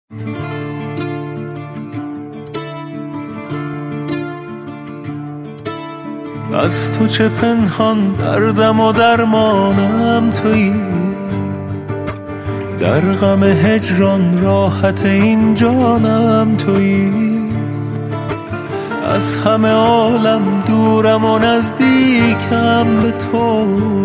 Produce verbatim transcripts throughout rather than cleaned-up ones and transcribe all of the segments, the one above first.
از تو چه پنهان دردم و درمانم تویی، در غم هجران راحت این جانم تویی. از همه عالم دورم و نزدیکم به تو،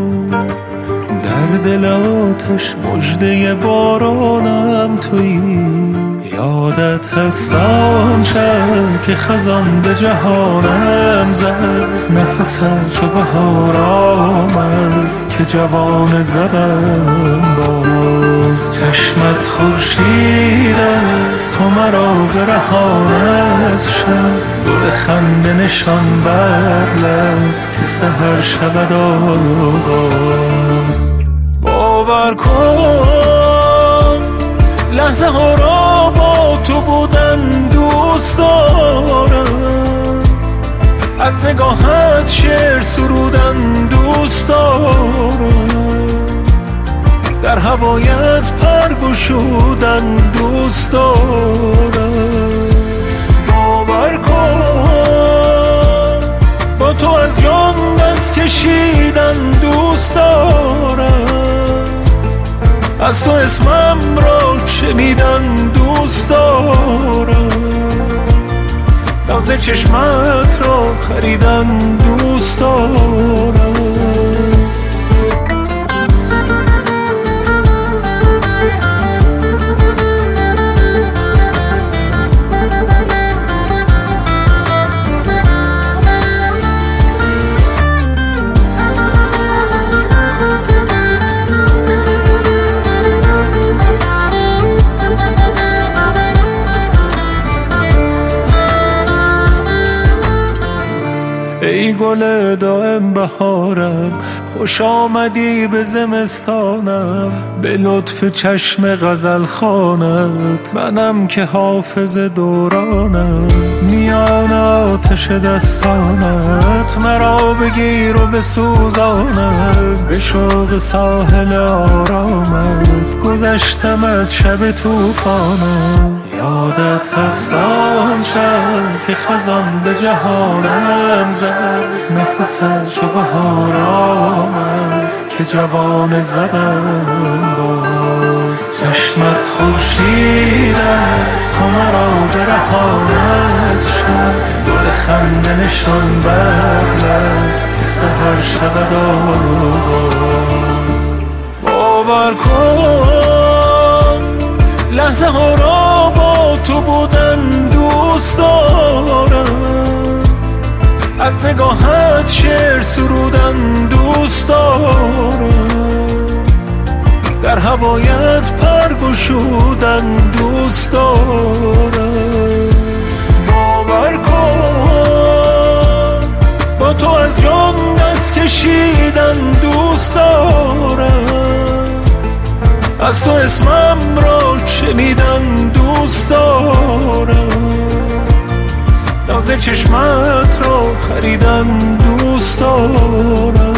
در دل آتش مژده بارانم تویی. یادت هست آن شب که خزان به جهانم زد، نفست چو بهار آمد که جوانه زدم باز. چشمت خورشید است تو مرا برهان از شب، گل خنده نشان بر لب که سحر شود آغاز. باور کن لحظه ها را با تو بودن دوست دارم، از نگاهت شعر سرودن دوست دارم، در هوایت پر گشودن دوست دارم. باور کن با تو از جان دست کشیدن دوست دارم، از تو اسمم را شنیدن دوست دارم، ناز چشمت را خریدن دوست دارم. ای گل دائم بهارم، خوش آمدی به زمستانم، به لطف چشم غزل خوانت منم که حافظ دورانم. میان آتش دستانت مرا بگیر و بسوزانت، به شوق ساحل آرامت گذشتم از شب طوفانم. یادت هست آن شب که خزان به جهانم زد، نفست چو بهار آمد که جوانه زدم باز. چشمت خورشید است تو مرا برهان از شب، گل خنده نشان بر لب که سحر شود آغاز. باور کن لحظه ها را با تو بودن دوست دارم، از نگاهت شعر سرودن دوست دارم، در هوایت پر گشودن دوست دارم. باور کن با تو از جان دست کشیدن دوست دارم، از تو اسمم را شنیدن دوست دارم، ناز چشمت را خریدن دوست دارم.